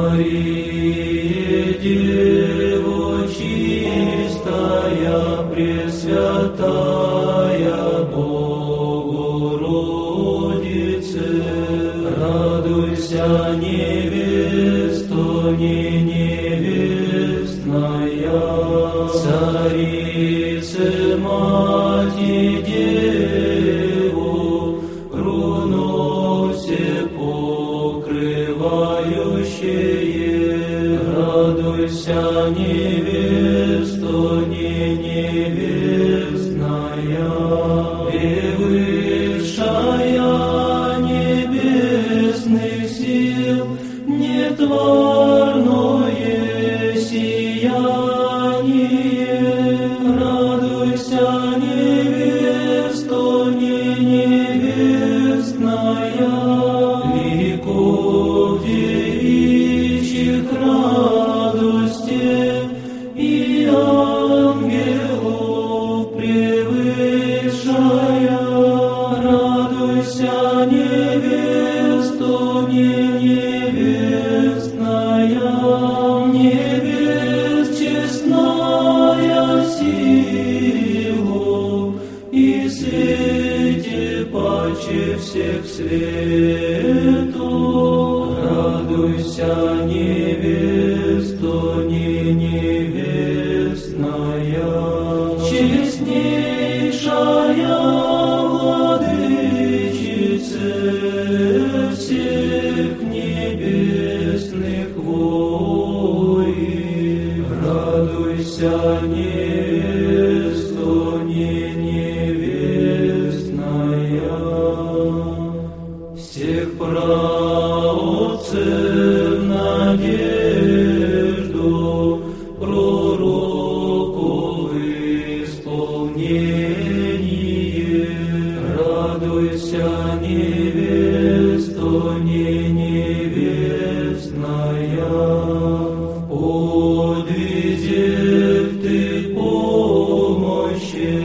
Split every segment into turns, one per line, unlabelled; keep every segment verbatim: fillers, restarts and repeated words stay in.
Мария, Дева чистая, Пресвятая Богородице, радуйся, невесто, не невестная, Царице, Мати, Деву, руносе покрывающее, радуйся, невесто, не невестная, превысшая небесных сил, нетворное сияние, радуйся, невесто, не невестная, ликов девичьих радости и ангелов превышая, радуйся, невесто, не невестная, невест честная сила и свете паче всех светов, радуйся, невесто, не невестная, честнейшая владычице всех небесных воинов, радуйся, невесто, не невестная, всех праотцев надежду, пророков исполнение, радуйся, невесто, не невестная, в подвизе ты помощи,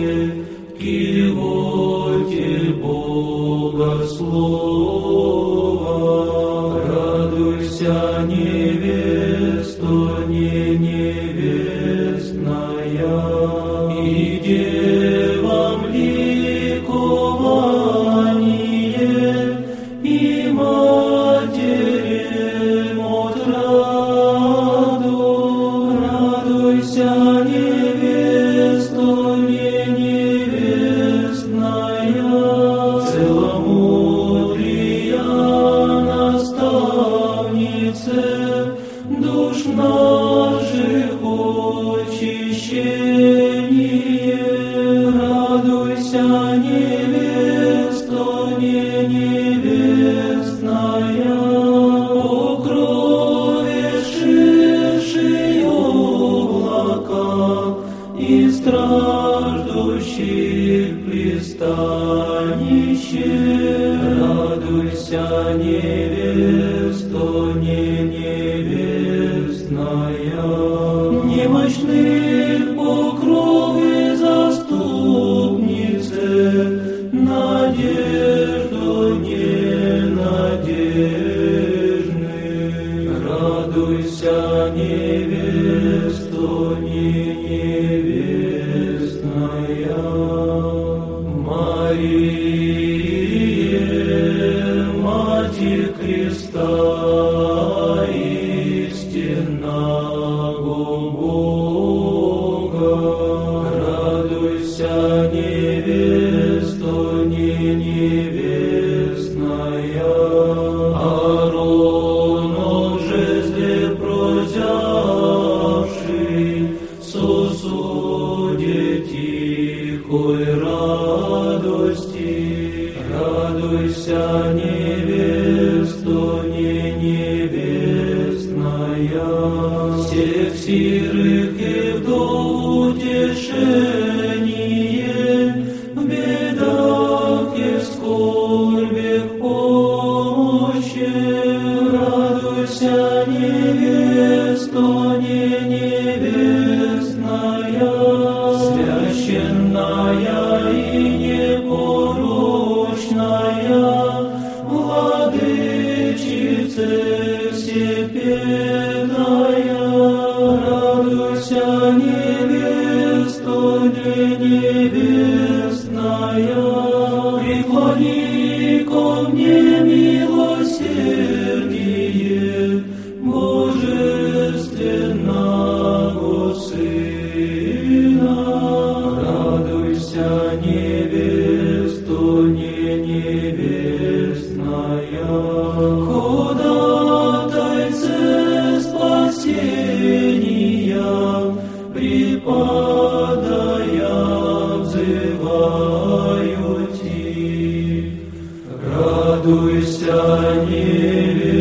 кивотель богослова, радуйся, невесто, не невестная, и девам ликование, и матерям отраду, радуйся, невесто, не невестная, целомудрия наставнице, душ наших очищение, радуйся, невесто, не невестная, покровившие облака и страждущих пристанище, радуйся, невесто, не невестная, немощных покровы заступнице, надежду ненадежных, радуйся, невесто, не невестная, Мария, Матерь Христа, истинного Бога, радуйся, невесто, не невестная, Ааронов жезле прозявший, сосуде тихой радости, радуйся, невесто, не невестная, всех сирых и вдов утешение, в бедах и скорбях помощи, радуйся, невесто, не невестная, священная и непорочная, владычице всепевчей, невестная, преклони ко мне милосердие Божественного Сына. Радуйся, невесто, не невестная, ходатайце спасения, преподая взываю Ти. Радуйся, невеста,